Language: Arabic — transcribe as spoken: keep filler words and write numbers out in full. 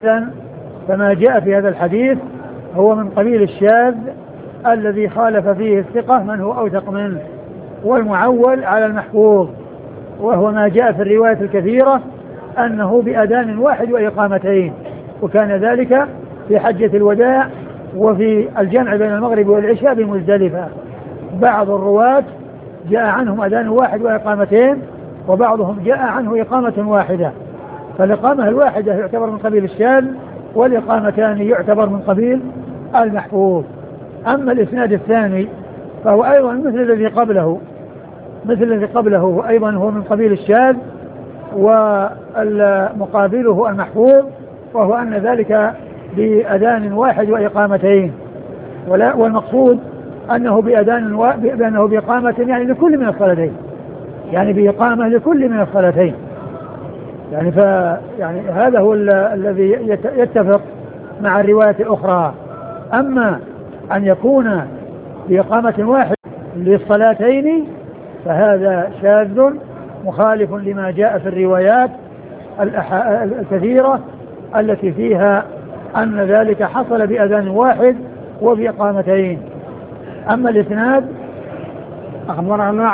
فما جاء في هذا الحديث هو من قبيل الشاذ الذي خالف فيه الثقة من هو أوثق منه، والمعول على المحفوظ، وهو ما جاء في الرواية الكثيرة أنه بأذان واحد وإقامتين، وكان ذلك في حجة الوداع وفي الجمع بين المغرب والعشاء بمزدلفة. بعض الرواة جاء عنهم أذان واحد وإقامتين، وبعضهم جاء عنه إقامة واحدة، فالإقامة الواحدة يعتبر من قبيل الشاذ، والإقامتان يعتبر من قبيل المحفوظ. أما الإسناد الثاني فهو أيضا مثل الذي قبله مثل الذي قبله وأيضا هو من قبيل الشاذ، ومقابله المحفوظ، وهو أن ذلك بأذان واحد وإقامتين، والمقصود أنه بأذان و... بأنه بإقامة يعني لكل من الصلاتين، يعني بإقامة لكل من الصلاتين، يعني ف يعني هذا هو ال... الذي يت... يتفق مع الرواية الأخرى. أما أن يكون بإقامة واحد للصلاتين فهذا شاذ مخالف لما جاء في الروايات الأح... الكثيرة التي فيها أن ذلك حصل بأذان واحد وبإقامتين. أما الإسناد أخبرنا